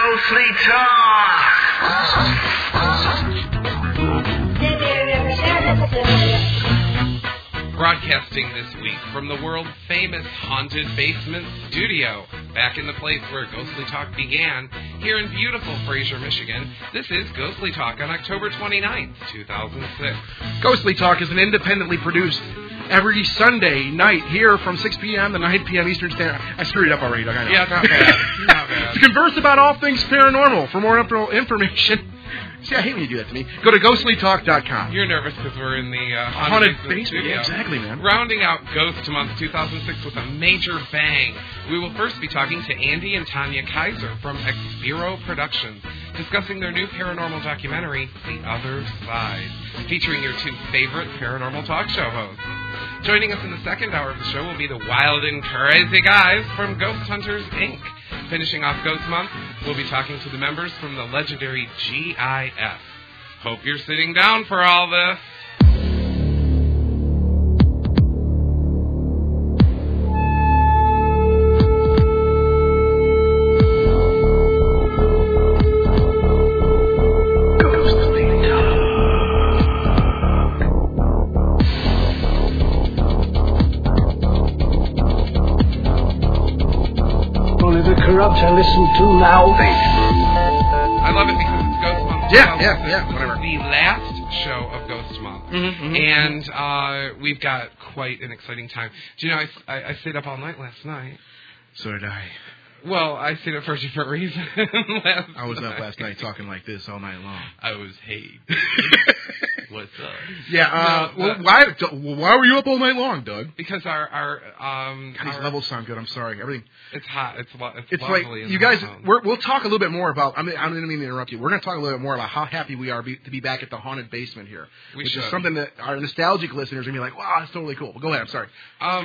Ghostly Talk. Broadcasting this week from the world-famous Haunted Basement Studio, back in the place where Ghostly Talk began, here in beautiful Fraser, Michigan, this is Ghostly Talk on October 29th, 2006. Ghostly Talk is an independently produced every Sunday night here from 6 p.m. to 9 p.m. Eastern Standard. I screwed it up already, Doug. I know. Yeah, not bad. Not bad. To converse about all things paranormal. For more information... See, I hate when you do that to me. Go to ghostlytalk.com. You're nervous because we're in the Haunted Basement Studio. Yeah, exactly, man. Rounding out Ghost Month 2006 with a major bang. We will first be talking to Andy and Tanya Kaiser from Expiro Productions, discussing their new paranormal documentary, The Other Side, featuring your two favorite paranormal talk show hosts. Joining us in the second hour of the show will be the wild and crazy guys from Ghost Hunters, Inc. Finishing off Ghost Month, we'll be talking to the members from the legendary GIF. Hope you're sitting down for all this. To listen to now. I love it because it's Ghost Month. Yeah, whatever. The last show of Ghost Month. And we've got quite an exciting time. Do you know, I stayed up all night last night. So did I. Well, I stayed up for a different reason I was up last night talking like this all night long. I was hate. What's up? Yeah, why were you up all night long, Doug? Because our these levels sound good. I'm sorry. Everything. It's hot. It's like lovely. You guys. We'll talk a little bit more about. I didn't mean to interrupt you. We're going to talk a little bit more about how happy we are to be back at the haunted basement here, which is something that our nostalgic listeners are going to be like, "Wow, that's totally cool." But go ahead. I'm sorry.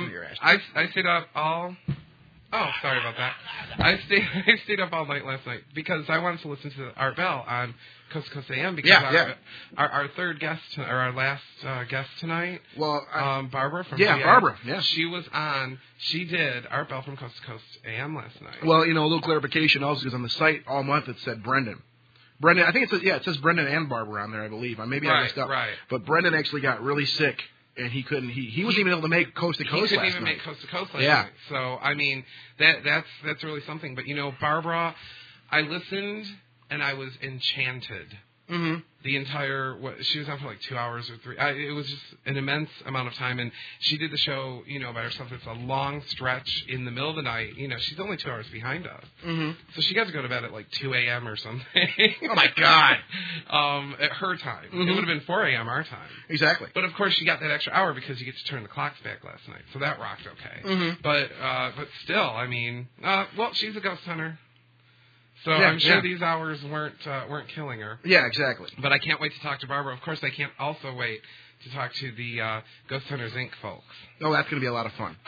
I stayed up all. Oh, sorry about that. I stayed up all night last night because I wanted to listen to Art Bell on Coast to Coast AM because our third guest, or our last guest tonight, Barbara from Barbara, she was on. She did Art Bell from Coast to Coast AM last night. Well, a little clarification also because on the site all month it said Brendan. I think it says Brendan and Barbara on there, I believe. Maybe I messed up. Right. But Brendan actually got really sick. And he couldn't. He wasn't even able to make Coast to Coast. He couldn't even make Coast to Coast last night. So I mean, that's really something. But Barbara, I listened and I was enchanted. Mm-hmm. The entire she was on for like 2 hours or 3. It was just an immense amount of time, and she did the show, by herself. It's a long stretch in the middle of the night. She's only 2 hours behind us, so she got to go to bed at like 2 a.m. or something. Oh my God! At her time, it would have been 4 a.m. our time. Exactly. But of course, she got that extra hour because you get to turn the clocks back last night, so that rocked okay. Mm-hmm. But still, I mean, she's a ghost hunter. So I'm sure these hours weren't killing her. Yeah, exactly. But I can't wait to talk to Barbara. Of course, I can't also wait to talk to the Ghost Hunters Inc. folks. Oh, that's going to be a lot of fun.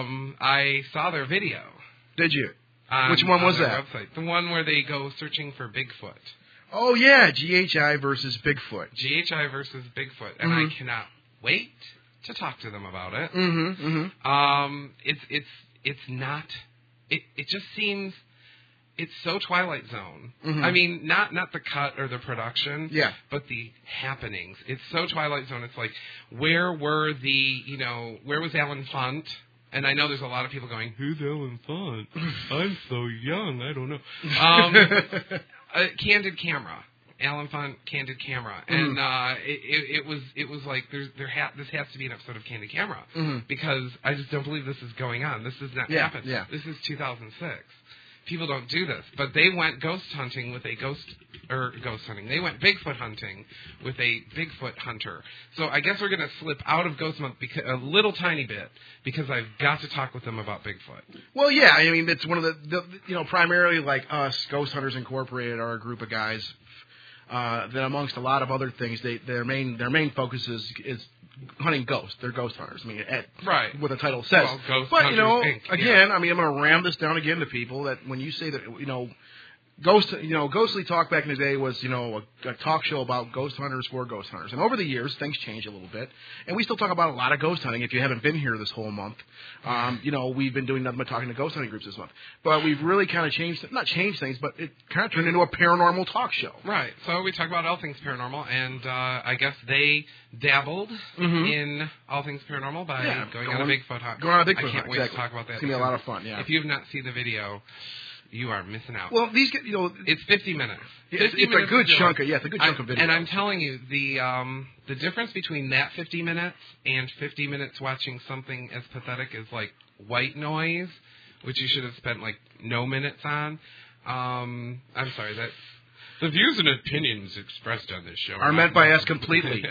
I saw their video. Did you? Which one was that? Website. The one where they go searching for Bigfoot. Oh, yeah, GHI versus Bigfoot. GHI versus Bigfoot. And I cannot wait to talk to them about it. It's not... It just seems... It's so Twilight Zone. Mm-hmm. I mean, not the cut or the production, but the happenings. It's so Twilight Zone. It's like, where was Alan Funt? And I know there's a lot of people going, who's Alan Funt? I'm so young, I don't know. Candid Camera. Alan Funt, Candid Camera. And it was like, this has to be an episode of Candid Camera. Mm-hmm. Because I just don't believe this is going on. This has not happened. Yeah. This is 2006. People don't do this, but they went ghost hunting with a They went Bigfoot hunting with a Bigfoot hunter. So I guess we're going to slip out of Ghost Month a little tiny bit because I've got to talk with them about Bigfoot. Well, yeah, I mean it's one of the primarily like us, Ghost Hunters Incorporated, are a group of guys that amongst a lot of other things, their main focus is hunting ghosts. They're ghost hunters. I mean, what the title says. Well, Ghost but Hunters Inc. Again, I mean, I'm going to ram this down again to people that when you say that, Ghostly Talk back in the day was, a talk show about ghost hunters for ghost hunters. And over the years, things changed a little bit. And we still talk about a lot of ghost hunting. If you haven't been here this whole month, we've been doing nothing but talking to ghost hunting groups this month. But we've really kind of not changed things, but it kind of turned into a paranormal talk show. Right. So we talk about all things paranormal, and I guess they dabbled in all things paranormal by going on a Bigfoot hunt. Going on a Bigfoot hunt. I can't wait to talk about that. It's going to be a lot of fun, yeah. If you've not seen the video, you are missing out. Well, it's 50 minutes. It's a good chunk of video. And I'm telling you, the difference between that 50 minutes and 50 minutes watching something as pathetic as like white noise, which you should have spent like no minutes on. I'm sorry, that the views and opinions expressed on this show are meant by us completely.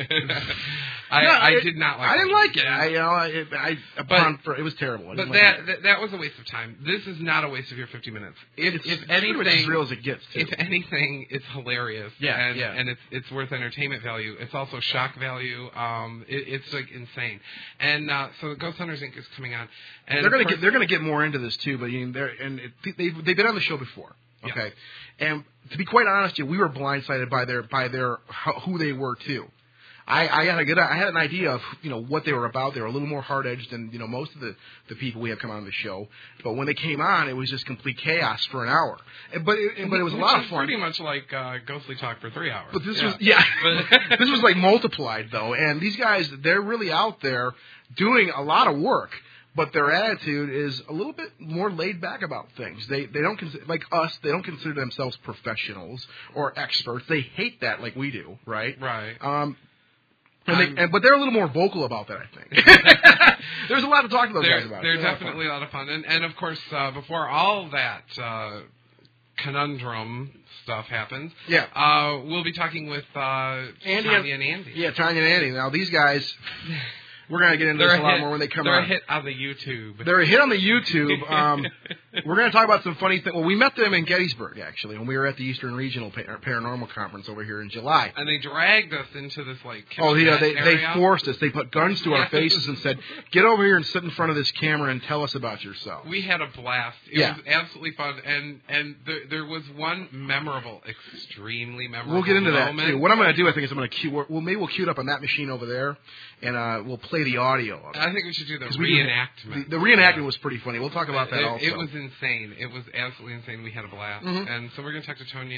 I did not like it. I didn't like it. It was terrible. But that was a waste of time. This is not a waste of your 50 minutes. If anything, as real as it gets. Too. If anything, it's hilarious. And it's worth entertainment value. It's also shock value. It's like insane. And so Ghost Hunters Inc. is coming on. And they're gonna get more into this too. But they've been on the show before. Okay, and to be quite honest, we were blindsided by their who they were too. I had an idea of what they were about. They were a little more hard edged than most of the people we have come on the show. But when they came on, it was just complete chaos for an hour. But it was a lot of fun. Pretty much like Ghostly Talk for 3 hours. But this was this was like multiplied though. And these guys, they're really out there doing a lot of work. But their attitude is a little bit more laid back about things. They don't like us. They don't consider themselves professionals or experts. They hate that like we do, right? Right. But they're a little more vocal about that, I think. There's a lot to talk to those guys about. They're definitely a lot of fun. And of course, before all that conundrum stuff happens, we'll be talking with Tanya and Andy. Yeah, Tanya and Andy. Now, these guys... We're going to get into this a lot more when they come They're on. A hit on the YouTube. They're a hit on the YouTube. We're going to talk about some funny things. Well, we met them in Gettysburg, actually, when we were at the Eastern Regional Paranormal Conference over here in July. And they dragged us into this, like, they forced us. They put guns to our faces and said, get over here and sit in front of this camera and tell us about yourself. We had a blast. It was absolutely fun. And there was one extremely memorable We'll get into moment. that, too. What I'm going to do, I think, is we'll cue it up on that machine over there, and we'll play the audio of it. I think we should do the reenactment. The reenactment was pretty funny. We'll talk about that also. It was insane. It was absolutely insane. We had a blast. And so we're going to talk to Tanya.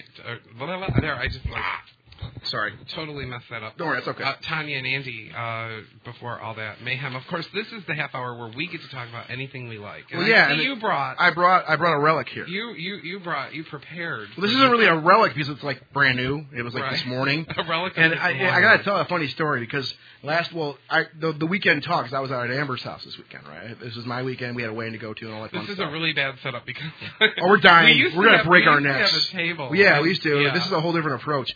Sorry. Totally messed that up. Don't worry, that's okay. Tanya and Andy, before all that mayhem. Of course, this is the half hour where we get to talk about anything we like. And I brought a relic here. You prepared. Well, this isn't really a relic because it's like brand new. It was like this morning. A relic. And I got to tell a funny story because the weekend talks, I was out at Amber's house this weekend, right? This was my weekend. We had a wedding to go to and all that fun stuff. This is a really bad setup because we're dying. We're going to break our necks. We used to have a table. Yeah, we used to. Yeah. This is a whole different approach.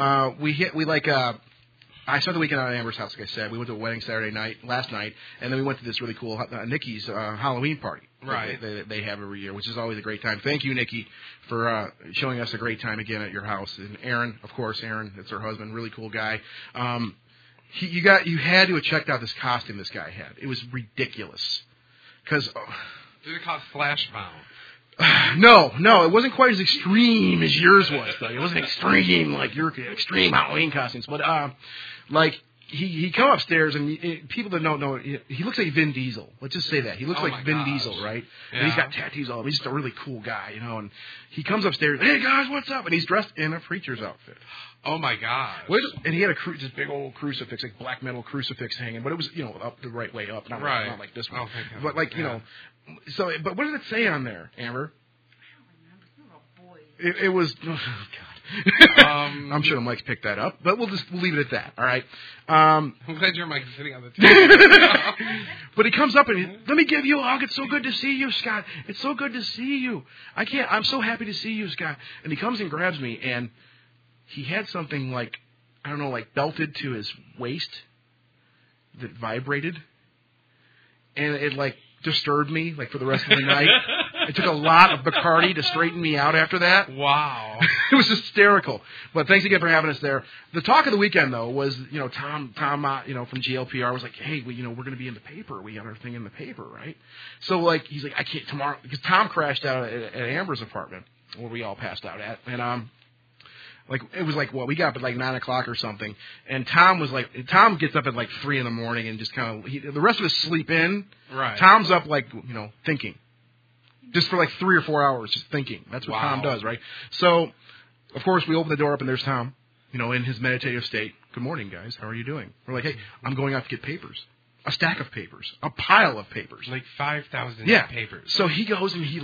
I spent the weekend out at Amber's house, like I said. We went to a wedding last night, and then we went to this really cool Nikki's Halloween party. Right. They have every year, which is always a great time. Thank you, Nikki, for showing us a great time again at your house. And Aaron, of course, that's her husband, really cool guy. You had to have checked out this costume this guy had. It was ridiculous. Did it cost Flash Bound? No, it wasn't quite as extreme as yours was, though. It wasn't extreme like your extreme Halloween costumes, but he come upstairs and people that don't know, he looks like Vin Diesel. Let's just say that he looks like Vin Diesel, right? Yeah. And he's got tattoos all over. He's just a really cool guy, And he comes upstairs, hey guys, what's up? And he's dressed in a preacher's outfit. Oh my God! And he had this big old crucifix, like black metal crucifix hanging, but it was up the right way up, not like this one. Oh, but So, but what does it say on there, Amber? I don't remember. You're a boy. It was. Oh God. I'm sure the mic's picked that up, but we'll leave it at that. All right. I'm glad your mic's sitting on the table. But he comes up and let me give you a hug. It's so good to see you, Scott. It's so good to see you. I'm so happy to see you, Scott. And he comes and grabs me, and he had something like belted to his waist that vibrated, and it disturbed me for the rest of the night. It took a lot of Bacardi to straighten me out after that. Wow. It was hysterical. But thanks again for having us there. The talk of the weekend, though, was, Tom, from GLPR was like, hey, we're going to be in the paper. We got our thing in the paper, right? So, he's like, I can't tomorrow, because Tom crashed out at Amber's apartment. where we all passed out at, and like it was like we got up at like 9 o'clock or something, and Tom gets up at like 3 in the morning and just kind of the rest of us sleep in. Right. Tom's up like thinking, just for like 3 or 4 hours, just thinking. That's what Tom does, right? So, of course, we open the door up and there's Tom, in his meditative state. Good morning, guys. How are you doing? We're like, hey, I'm going out to get papers. A stack of papers. A pile of papers. Like 5,000 papers. So he goes and he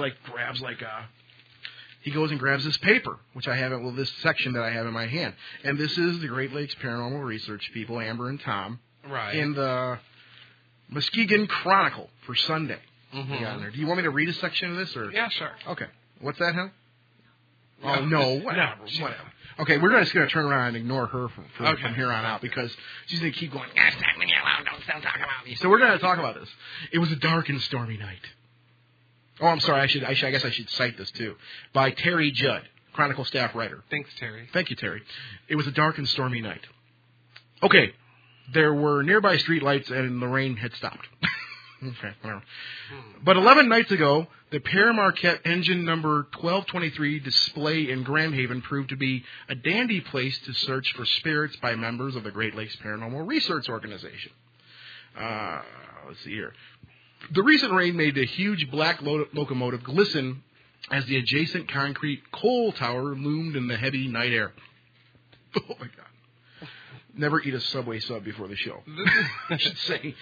grabs this paper, which I have this section that I have in my hand. And this is the Great Lakes Paranormal Research people, Amber and Tom. Right. In the Muskegon Chronicle for Sunday. Mm-hmm. Do you want me to read a section of this? Or? Yeah, sure. Okay. What's that, huh? Oh, no. Whatever. Okay, we're just going to turn around and ignore her from here on out because she's going to keep going, stop me alone, don't still talk about me. So we're going to talk about this. It was a dark and stormy night. Oh, I'm sorry. I guess I should cite this, too. By Terry Judd, Chronicle staff writer. Thanks, Terry. Thank you, Terry. It was a dark and stormy night. Okay. There were nearby street lights, and the rain had stopped. Okay, whatever. But 11 nights ago, the Paramarquette engine number 1223 display in Grand Haven proved to be a dandy place to search for spirits by members of the Great Lakes Paranormal Research Organization. Let's see here. The recent rain made the huge black locomotive glisten as the adjacent concrete coal tower loomed in the heavy night air. Oh, my God. Never eat a Subway sub before the show, I should say.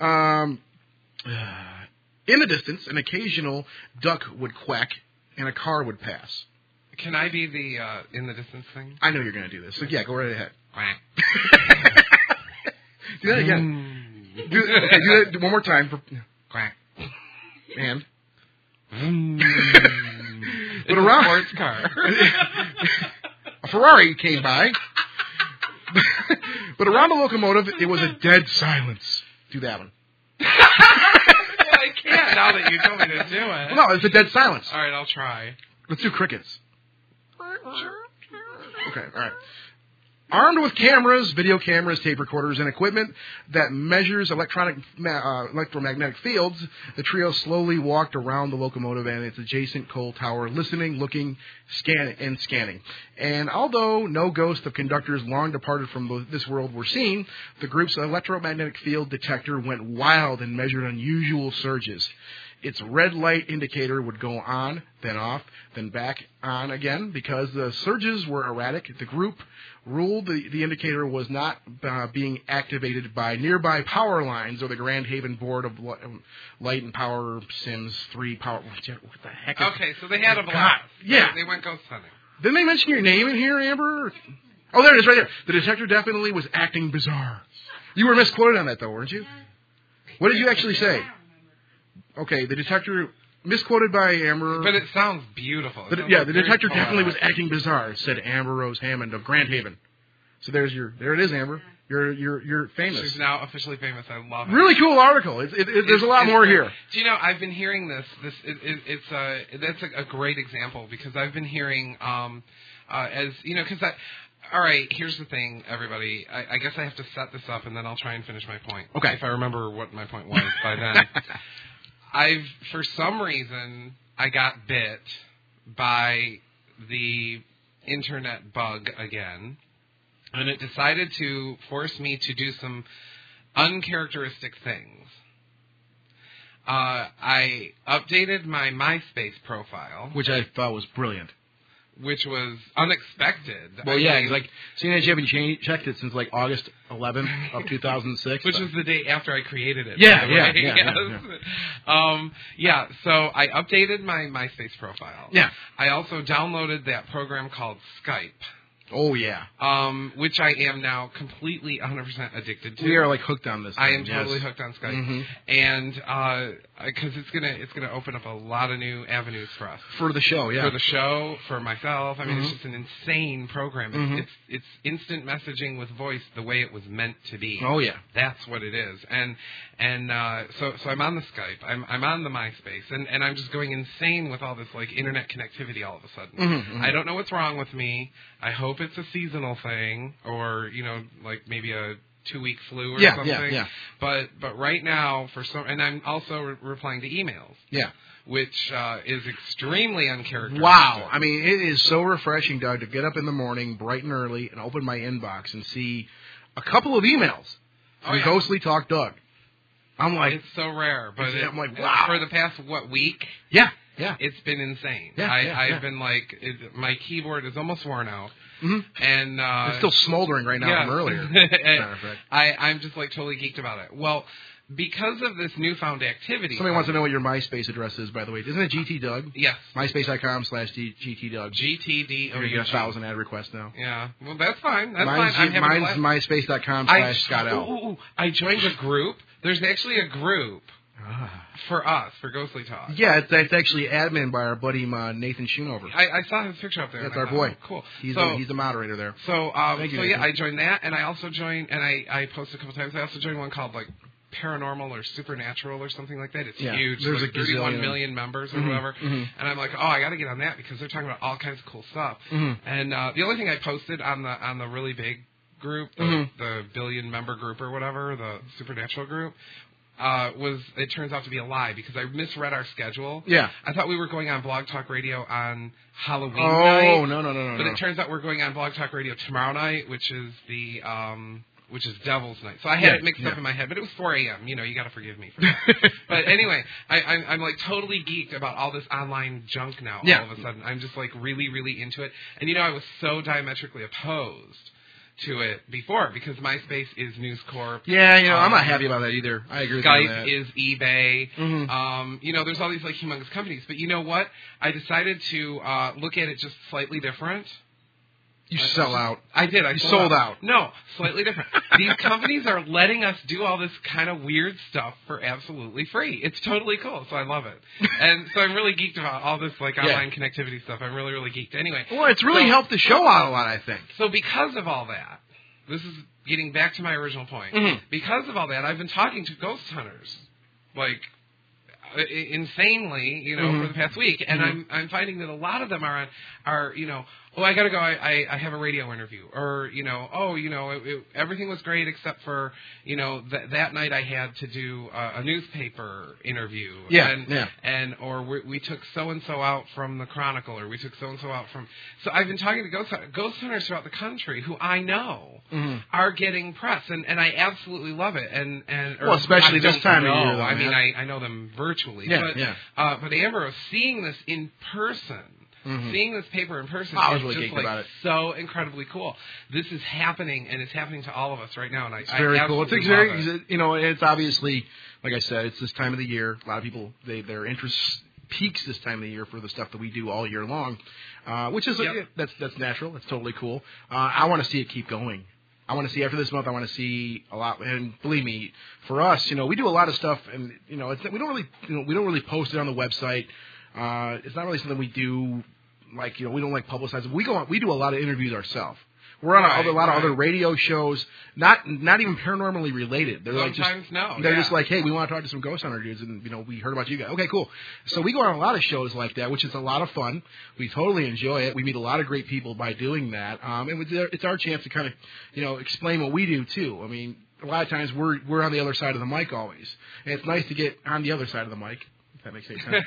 In the distance, an occasional duck would quack and a car would pass. Can I be the in the distance thing? I know you're going to do this, so yeah, go right ahead. Quack. Do that again. Do that one more time. Quack. And? But around a sports car. A Ferrari came by. But around the locomotive, it was a dead silence. Do that one. I can't now that you told me to do it. Well, no, it's a dead silence. All right, I'll try. Let's do crickets. Okay, all right. Armed with cameras, video cameras, tape recorders, and equipment that measures electromagnetic fields, the trio slowly walked around the locomotive and its adjacent coal tower, listening, looking, scanning. And although no ghosts of conductors long departed from this world were seen, the group's electromagnetic field detector went wild and measured unusual surges. Its red light indicator would go on, then off, then back on again. Because the surges were erratic, the group ruled the indicator was not being activated by nearby power lines or the Grand Haven Board of Light and Power Sims 3 Power. What the heck is Okay, so they had a blast. Yeah. They went ghost hunting. Didn't they mention your name in here, Amber? Oh, there it is right there. The detector definitely was acting bizarre. You were misquoted on that, though, weren't you? What did you actually say? Okay, the detector, misquoted by Amber. But it sounds beautiful. The detector definitely was acting bizarre, said Amber Rose Hammond of Grand Haven. So there it is, Amber. You're famous. She's now officially famous. I love it. Really cool article. There's a lot more here. Do you know? I've been hearing this. That's a great example because I've been hearing because all right, here's the thing, everybody. I guess I have to set this up and then I'll try and finish my point. Okay. If I remember what my point was by then. For some reason, I got bit by the internet bug again, and it decided to force me to do some uncharacteristic things. I updated my MySpace profile. Which I thought was brilliant. Which was unexpected. Well, seeing as you haven't checked it since like August 11th of 2006. Which was the day after I created it. Yeah. So I updated my MySpace profile. Yeah. I also downloaded that program called Skype. Oh, yeah. Which I am now completely 100% addicted to. We are like hooked on this thing. I am totally hooked on Skype. Mm-hmm. And because it's gonna open up a lot of new avenues for us. For the show, yeah. For the show, for myself. I mean, Mm-hmm. it's just an insane program. Mm-hmm. It's instant messaging with voice the way it was meant to be. Oh, yeah. That's what it is. And so I'm on the Skype. I'm on the MySpace. And I'm just going insane with all this, like, internet connectivity all of a sudden. Mm-hmm. I don't know what's wrong with me. I hope it's a seasonal thing or, like maybe a 2-week flu or something. Yeah. But right now, and I'm also replying to emails. Yeah. which is extremely uncharacteristic. Wow. I mean, it is so refreshing, Doug, to get up in the morning bright and early and open my inbox and see a couple of emails from Ghostly Talk Doug. I'm like... It's so rare, but I'm like, wow. For the past, week? Yeah. It's been insane. Yeah, I've been like, my keyboard is almost worn out. Mm-hmm. And it's still smoldering right now from earlier. I'm just like totally geeked about it. Well, because of this newfound activity. Somebody wants to know what your MySpace address is, by the way. Isn't it GT Doug? Yes. MySpace.com/GT Doug. GTD. You get 1,000 ad requests now. Yeah. Well, that's fine. Mine's MySpace.com/Scott L. I joined a group. There's actually a group. For us, for Ghostly Talk. Yeah, it's actually admin by our buddy Nathan Schoonover. I saw his picture up there. That's our boy. Oh, cool. He's the moderator there. So, I joined that, and I also joined, and I posted a couple times. I also joined one called like Paranormal or Supernatural or something like that. It's huge. There's like 31 million members or whatever. Mm-hmm. And I'm like, I got to get on that because they're talking about all kinds of cool stuff. Mm-hmm. And the only thing I posted on the really big group, the billion member group or whatever, the Supernatural group. It turns out to be a lie because I misread our schedule. Yeah. I thought we were going on Blog Talk Radio on Halloween night. Oh, no. But it turns out we're going on Blog Talk Radio tomorrow night, which is Devil's Night. So I had it mixed up in my head, but it was 4 a.m. You got to forgive me for that. But anyway, I'm like totally geeked about all this online junk now all of a sudden. I'm just like really, really into it. And I was so diametrically opposed to it before because MySpace is News Corp. Yeah, I'm not happy about that either. I agree with you on that. Skype is eBay. Mm-hmm. There's all these like humongous companies. But you know what? I decided to look at it just slightly different. You sell out. I did. You sold out. No, slightly different. These companies are letting us do all this kind of weird stuff for absolutely free. It's totally cool, so I love it. And so I'm really geeked about all this like online connectivity stuff. I'm really, really geeked. Anyway. Well, it's really helped the show out a lot, I think. So because of all that, this is getting back to my original point. Mm-hmm. Because of all that, I've been talking to ghost hunters, like insanely, for the past week, and I'm finding that a lot of them are I gotta go. I have a radio interview, or everything was great except for that night I had to do a newspaper interview. Or we took so and so out from the Chronicle, or we took so and so out from. So I've been talking to ghost hunters throughout the country who I know are getting press, and I absolutely love it. Especially this time of year. I mean, I know them virtually. But Amber, seeing this in person. Mm-hmm. Seeing this paper in person is really just like so incredibly cool. This is happening, and it's happening to all of us right now. And it's very cool. It's very, it's obviously, like I said, it's this time of the year. A lot of people, their interest peaks this time of the year for the stuff that we do all year long, which is that's natural. That's totally cool. I want to see it keep going. I want to see after this month. I want to see a lot, and believe me, for us, we do a lot of stuff, and we don't really post it on the website. It's not really something we do, we don't publicize it. We do a lot of interviews ourselves. We're on a lot of other radio shows, not even paranormally related. They're They're just like, hey, we want to talk to some ghost hunter dudes, and we heard about you guys. Okay, cool. So we go on a lot of shows like that, which is a lot of fun. We totally enjoy it. We meet a lot of great people by doing that, and it's our chance to kind of, explain what we do too. I mean, a lot of times we're on the other side of the mic always, and it's nice to get on the other side of the mic. If that makes any sense.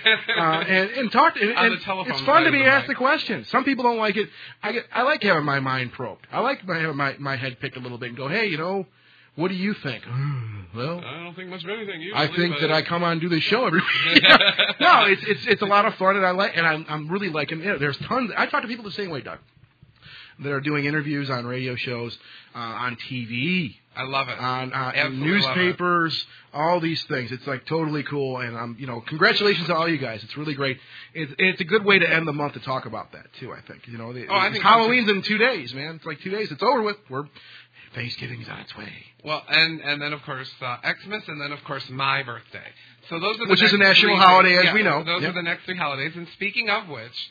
And talk. And it's fun to be asked the question. Some people don't like it. I like having my mind probed. I like having my head picked a little bit and go, hey, what do you think? Well, I don't think much of anything. Usually, I think that I come on and do this show every week. No, it's a lot of fun, and I'm really liking it. There's tons. I talk to people the same way, Doug, that are doing interviews on radio shows, on TV. I love it. On newspapers, all these things. It's like totally cool, and congratulations to all you guys. It's really great. It's a good way to end the month to talk about that too. I think I think Halloween's in 2 days, man. It's like 2 days. It's over with. Thanksgiving's on its way. Well, and then of course Xmas, and then of course my birthday. So those are which is a national holiday, as we know. Those are the next 3 holidays. And speaking of which,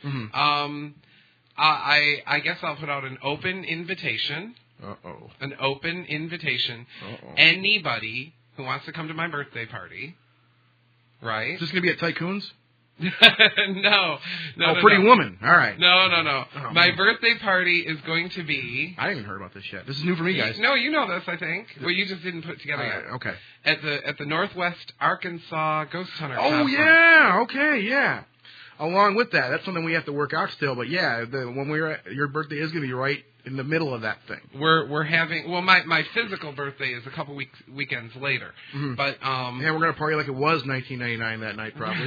I guess I'll put out an open invitation. Uh-oh. An open invitation. Uh-oh. Anybody who wants to come to my birthday party, right? Is this going to be at Tycoon's? No. Pretty Woman. All right. No. Oh, My birthday party is going to be... I haven't heard about this yet. This is new for me, guys. No, you know this, I think. Well, you just didn't put it together yet. Okay. At the Northwest Arkansas Ghost Hunter Oh, Conference. yeah. Okay, yeah. Along with that, that's something we have to work out still. But, yeah, your birthday is going to be right in the middle of that thing. We're having... Well, my physical birthday is a couple weekends later. Mm-hmm. But yeah, we're going to party like it was 1999 that night, probably.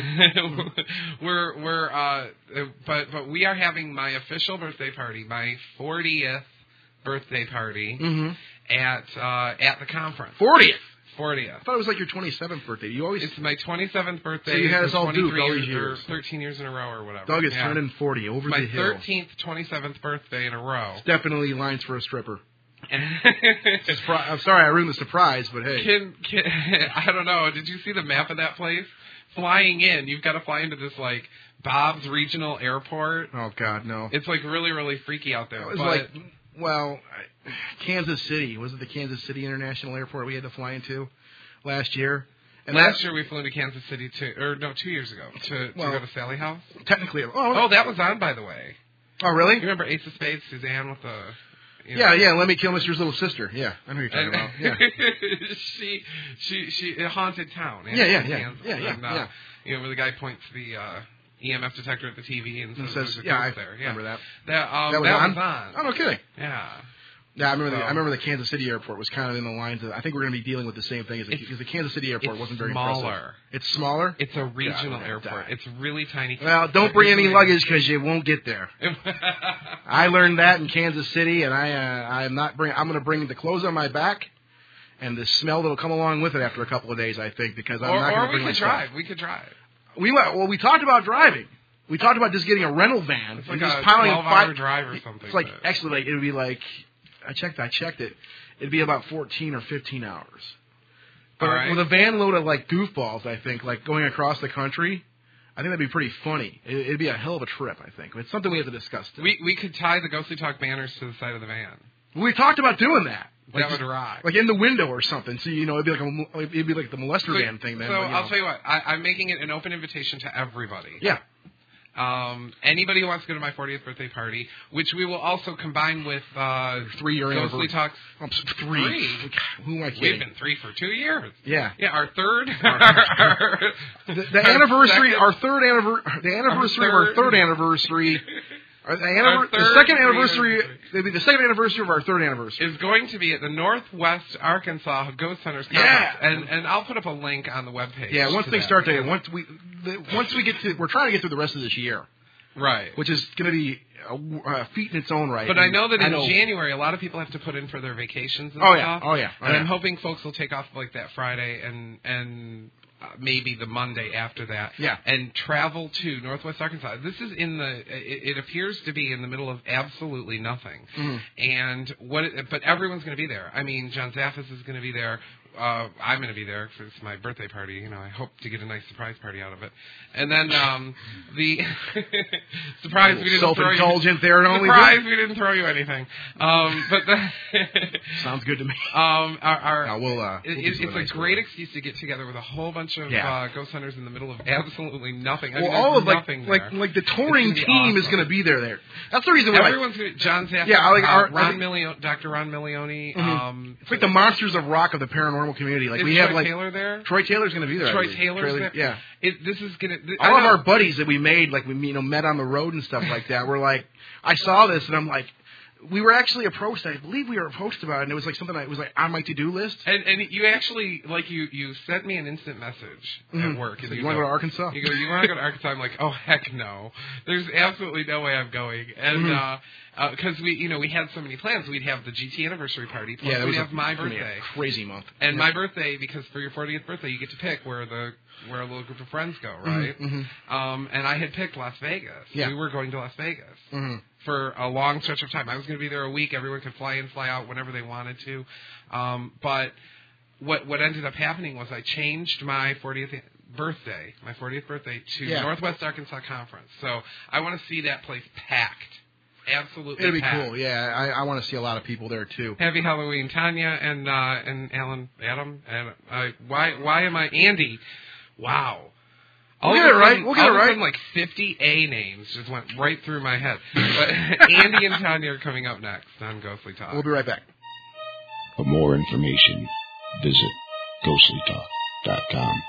But we are having my official birthday party, my 40th birthday party at the conference. 40th. I 40th. thought it was like your 27th birthday. It's my 27th birthday. So you had us all duped all these years. 13 years in a row or whatever. Doug is turning 40 over the hill. My 13th, 27th birthday in a row. It's definitely lines for a stripper. I'm sorry I ruined the surprise, but hey. I don't know. Did you see the map of that place? Flying in, you've got to fly into this like Bob's Regional Airport. Oh God, no! It's like really, really freaky out there. It was Kansas City. Was it the Kansas City International Airport we had to fly into last year? And last year we flew into Kansas City 2 years ago to go to Sally House. Technically, that was on, by the way. Oh, really? You remember Ace of Spades, Suzanne with the... Yeah, Let Me Kill Mister's little sister. Yeah, I know who you're talking about. Yeah. she a haunted town. Yeah. Where the guy points the EMF detector at the TV and says there's a ghost there. Yeah, remember that. That was on. Oh, no kidding. Yeah. Yeah, I remember the Kansas City airport was kind of in the lines of. I think we're going to be dealing with the same thing because the Kansas City airport wasn't very impressive. It's smaller. It's a regional airport. It's really tiny. Well, don't bring any luggage because you won't get there. I learned that in Kansas City, and I'm going to bring the clothes on my back and the smell that'll come along with it after a couple of days. I think because I'm not going to bring my stuff. We could drive. We talked about driving. We talked about just getting a rental van and just piling 12-hour drive or something. It's like actually, it would be like. I checked it. It'd be about 14 or 15 hours. But with a van load of like goofballs, I think, like going across the country, I think that'd be pretty funny. It'd be a hell of a trip, I think. It's something we have to discuss. We could tie the Ghostly Talk banners to the side of the van. We talked about doing that. That would rock. Like in the window or something. So it'd be like the molester van thing. Then. So I'll tell you what. I'm making it an open invitation to everybody. Yeah. Anybody who wants to go to my 40th birthday party, which we will also combine with 3-year Ghostly Talks. Three. Who am I kidding? We've been 3 for 2 years. Yeah. Yeah, our third. the anniversary. The anniversary of our third anniversary. The second anniversary. It'll be the second anniversary of our third anniversary. Is going to be at the Northwest Arkansas Ghost Hunters Conference. Yeah. And I'll put up a link on the webpage. Yeah, once things start to once we get to, we're trying to get through the rest of this year. Right. Which is going to be a feat in its own right. But I know that in January, a lot of people have to put in for their vacations and stuff. Oh, yeah. And I'm hoping folks will take off like that Friday and maybe the Monday after that. Yeah. And travel to Northwest Arkansas. This is it appears to be in the middle of absolutely nothing. Mm-hmm. And but everyone's going to be there. I mean, John Zaffis is going to be there. I'm going to be there because it's my birthday party. I hope to get a nice surprise party out of it. And then the surprise we didn't self-indulgent there. Surprise we didn't throw you anything. But sounds good to me. It's a great excuse to get together with a whole bunch of ghost hunters in the middle of absolutely nothing. Nothing like the touring team is going to be there. That's the reason why everyone's John Zaffis, Dr. Ron Milioni. Mm-hmm. It's like the Monsters of Rock of the paranormal community. Like we have Troy Taylor there. Troy Taylor's going to be there. Troy Taylor's there. Yeah. This is going to. All of our buddies that we made, like we met on the road and stuff like that. We're like, I saw this and I'm like, we were actually approached. I believe we were approached about it, and it was like something that was like on my to-do list. And you actually you sent me an instant message at work. So you want to go to Arkansas? You go. You want to go to Arkansas? I'm like, oh heck no. There's absolutely no way I'm going. And because we had so many plans. We'd have the GT anniversary party. Plus we'd have my birthday. Crazy month. And my birthday, because for your 40th birthday, you get to pick where a little group of friends go, right? Mm-hmm. And I had picked Las Vegas. Yeah. We were going to Las Vegas. Mm-hmm. For a long stretch of time. I was going to be there a week. Everyone could fly in, fly out whenever they wanted to. But what ended up happening was I changed my 40th birthday to Northwest Arkansas Conference. So I want to see that place packed. Absolutely It'll be packed. cool. Yeah, I want to see a lot of people there too. Happy Halloween, Tanya and Adam. And why am I Andy? Wow. We'll get it right. All of a sudden, like 50 A names just went right through my head. But Andy and Tanya are coming up next on Ghostly Talk. We'll be right back. For more information, visit ghostlytalk.com.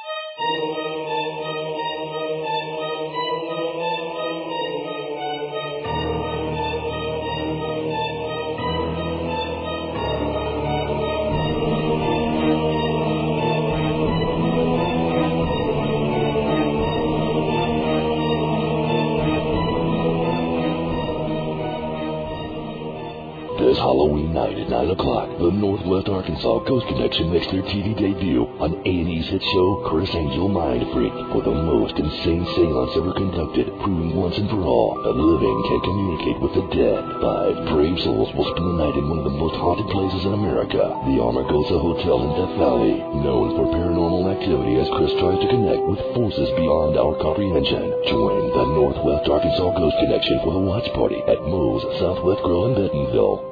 This Halloween night at 9 o'clock, the Northwest Arkansas Ghost Connection makes their TV debut on A&E's hit show, Chris Angel Mind Freak, for the most insane seance ever conducted, proving once and for all the living can communicate with the dead. 5 brave souls will spend the night in one of the most haunted places in America, the Amargosa Hotel in Death Valley, known for paranormal activity as Chris tries to connect with forces beyond our comprehension. Join the Northwest Arkansas Ghost Connection for the watch party at Moe's Southwest Grill in Bentonville.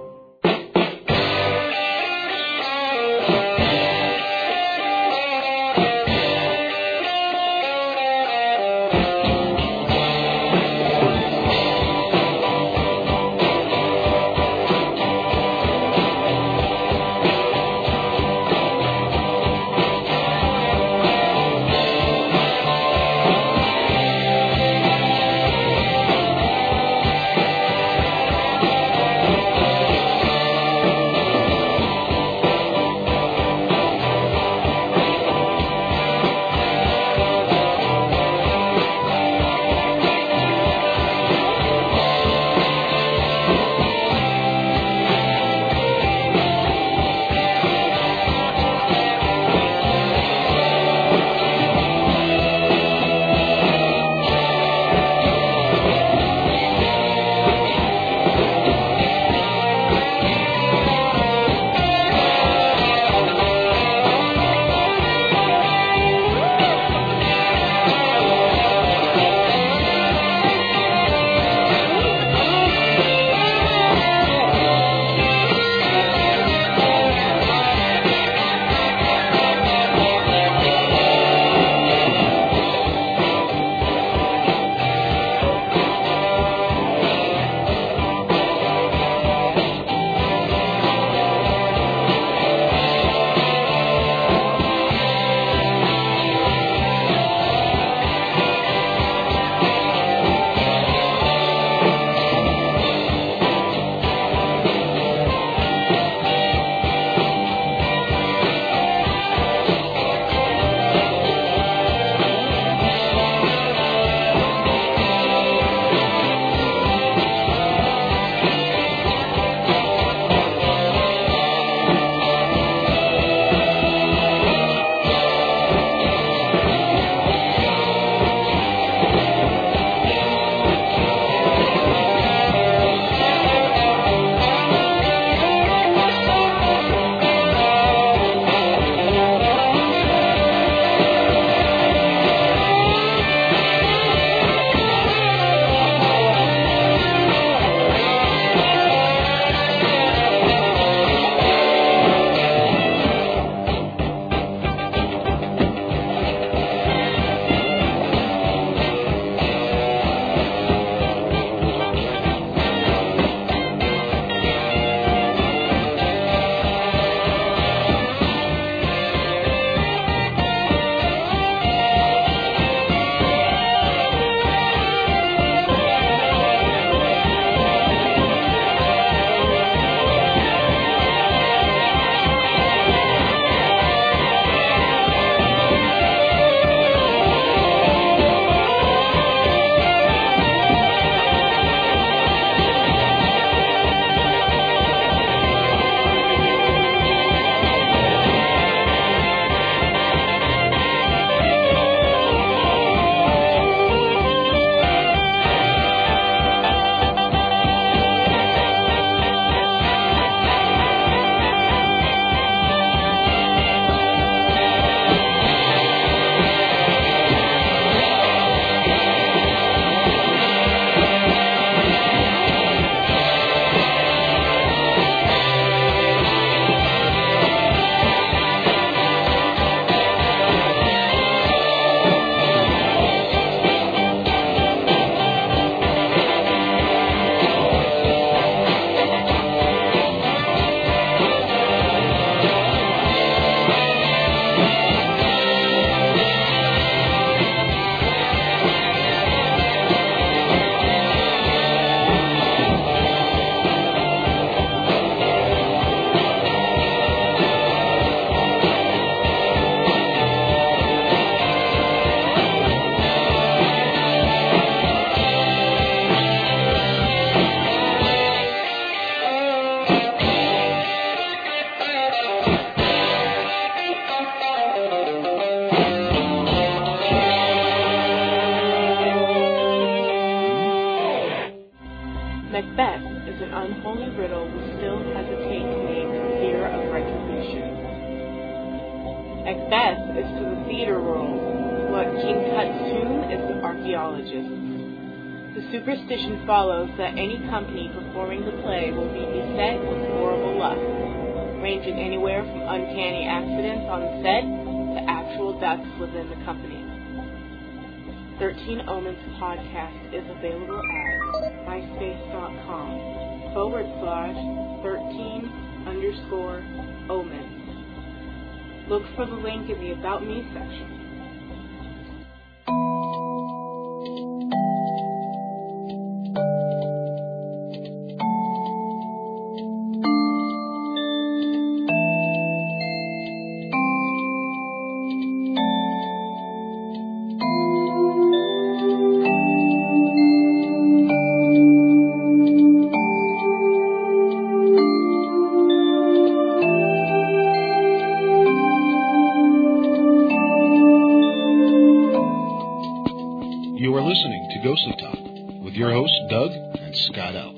unholy riddle we still hesitate to name for fear of retribution. Macbeth is to the theater world what King Tut's tomb is to archaeologists. The superstition follows that any company performing the play will be beset with horrible luck, ranging anywhere from uncanny accidents on the set to actual deaths within the company. 13 Omens podcast is available at myspace.com/13_Omens. Look for the link in the About Me section. Ghostly Talk with your hosts, Doug and Scott L.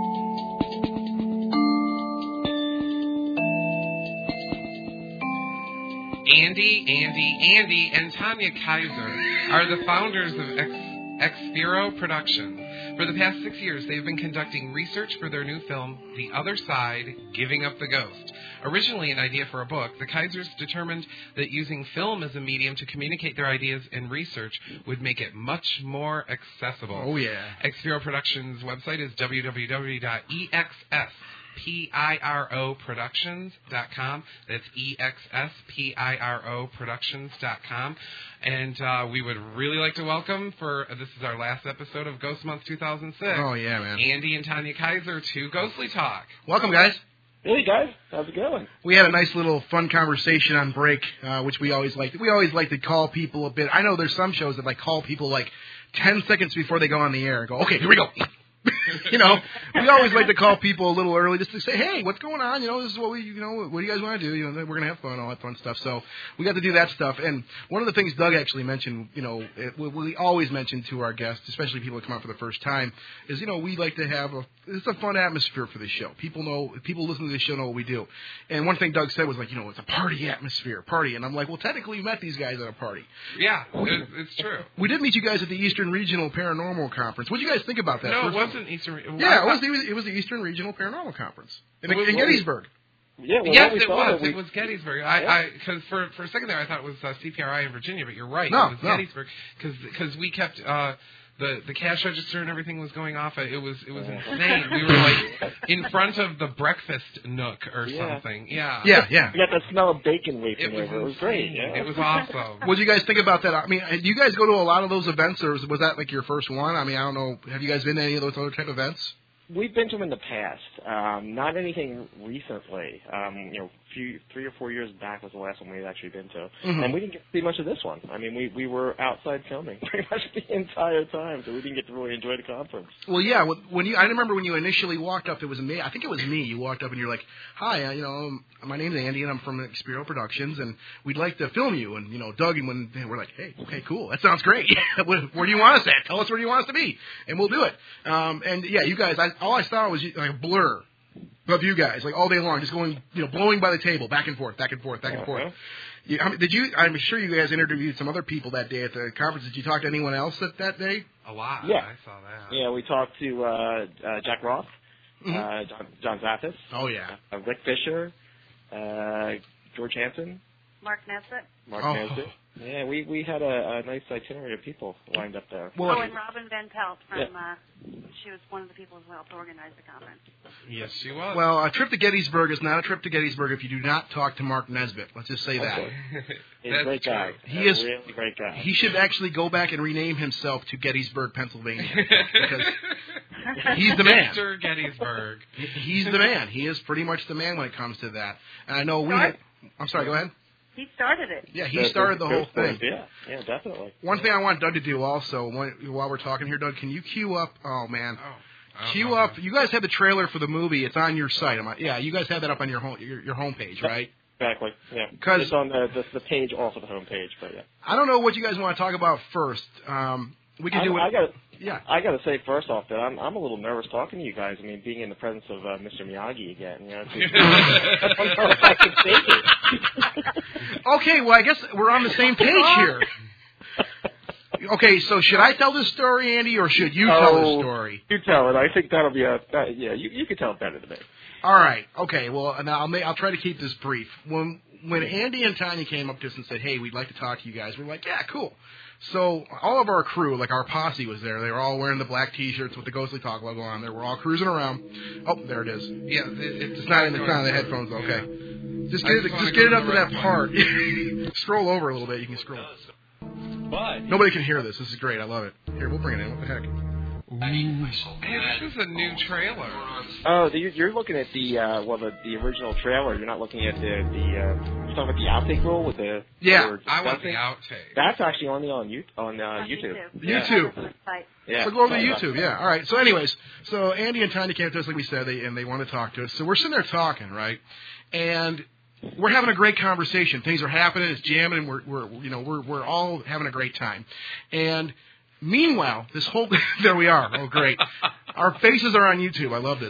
Andy, and Tanya Kaiser are the founders of Expiro Productions. For the past 6 years, they've been conducting research for their new film, The Other Side, Giving Up the Ghost. Originally an idea for a book, the Kaisers determined that using film as a medium to communicate their ideas and research would make it much more accessible. Oh, yeah. Expiro Productions' website is www.exspiroproductions.com. That's exspiroproductions.com. And we would really like to welcome, this is our last episode of Ghost Month 2006. Oh, yeah, man. Andy and Tanya Kaiser to Ghostly Talk. Welcome, guys. Hey, guys. How's it going? We had a nice little fun conversation on break, which we always like. We always like to call people a bit. I know there's some shows that call people 10 seconds before they go on the air and go, okay, here we go. We always like to call people a little early just to say, hey, what's going on? This is what what do you guys want to do? We're going to have fun, all that fun stuff. So we got to do that stuff. And one of the things Doug actually mentioned, we always mention to our guests, especially people that come out for the first time, is, we like to have it's a fun atmosphere for the show. People listening to the show know what we do. And one thing Doug said was it's a party atmosphere, party. And I'm like, well, technically we met these guys at a party. Yeah, it's true. We did meet you guys at the Eastern Regional Paranormal Conference. What did you guys think about that? No, it wasn't Eastern. Yeah, it was the Eastern Regional Paranormal Conference in Gettysburg. Yeah, yes, it was. It was Gettysburg. Because for a second there, I thought it was CPRI in Virginia, but you're right. No, it was Gettysburg because we kept the cash register and everything was going off. It was insane. We were in front of the breakfast nook or something. Yeah. Yeah. You got the smell of bacon wafting over. It was great. Yeah. It was awesome. What did you guys think about that? I mean, do you guys go to a lot of those events, or was that your first one? I mean, I don't know. Have you guys been to any of those other type of events? We've been to them in the past. Not anything recently. 3 or 4 years back was the last one we had actually been to. Mm-hmm. And we didn't get to see much of this one. I mean, we were outside filming pretty much the entire time, so we didn't get to really enjoy the conference. Well, yeah. I remember when you initially walked up, it was me. I think it was me. You walked up and you're like, hi, my name's Andy, and I'm from Expiro Productions, and we'd like to film you. And, Doug, and we're like, hey, okay, cool. That sounds great. Where do you want us at? Tell us where you want us to be, and we'll do it. And, yeah, you guys, all I saw was a blur of you guys, all day long, just going, blowing by the table, back and forth, back and forth, back and forth. I'm sure you guys interviewed some other people that day at the conference. Did you talk to anyone else that day? A lot. Yeah. I saw that. Yeah, we talked to Jack Roth, mm-hmm. John Zaffis. Oh, yeah. Rick Fisher, George Hansen. Mark Nesbitt. Nesbitt. Yeah, we had a nice itinerary of people lined up there. Well, and Robin Van Pelt from, she was one of the people who helped organize the conference. Yes, she was. Well, a trip to Gettysburg is not a trip to Gettysburg if you do not talk to Mark Nesbitt. Let's just say that. He's a great guy. He is a really great guy. He should actually go back and rename himself to Gettysburg, Pennsylvania. Because he's the man. Mr. Gettysburg. He's the man. He is pretty much the man when it comes to that. And I know I'm sorry, go ahead. He started it. Yeah, he started the whole thing. Yeah, definitely. One thing I want Doug to do also, while we're talking here, Doug, can you queue up? Oh, man. Queue up. You guys have the trailer for the movie. It's on your site. You guys have that up on your homepage, right? Exactly. Yeah. It's on the page off of the homepage, but yeah. I don't know what you guys want to talk about first. We can do it. I got to say first off that I'm a little nervous talking to you guys. I mean, being in the presence of Mr. Miyagi again. You know, I don't know if I can take it. Okay, well, I guess we're on the same page here. Okay, so should I tell this story, Andy, or should you tell this story? You tell it. I think that'll be you can tell it better than me. All right. Okay. Well, now I'll try to keep this brief. When Andy and Tanya came up to us and said, "Hey, we'd like to talk to you guys," we're like, "Yeah, cool." So all of our crew, like our posse, was there. They were all wearing the black T-shirts with the Ghostly Talk logo on there. We're all cruising around. Oh, there it is. Yeah, it's not in the headphones. Okay. Just get it up to that part. Scroll over a little bit. You can scroll. But nobody can hear this. This is great. I love it. Here, we'll bring it in. What the heck? Hey, this is a new trailer. Oh, you're looking at the original trailer. You're not looking at the you're talking about the outtake rule with the I want the outtake. That's actually only on YouTube. YouTube. Yeah. So go over to YouTube. Yeah. All right. So, anyways, Andy and Tanya came to us like we said, and they want to talk to us. So we're sitting there talking, right? And we're having a great conversation. Things are happening. It's jamming, and we're all having a great time. And meanwhile, there we are. Oh, great. Our faces are on YouTube. I love this.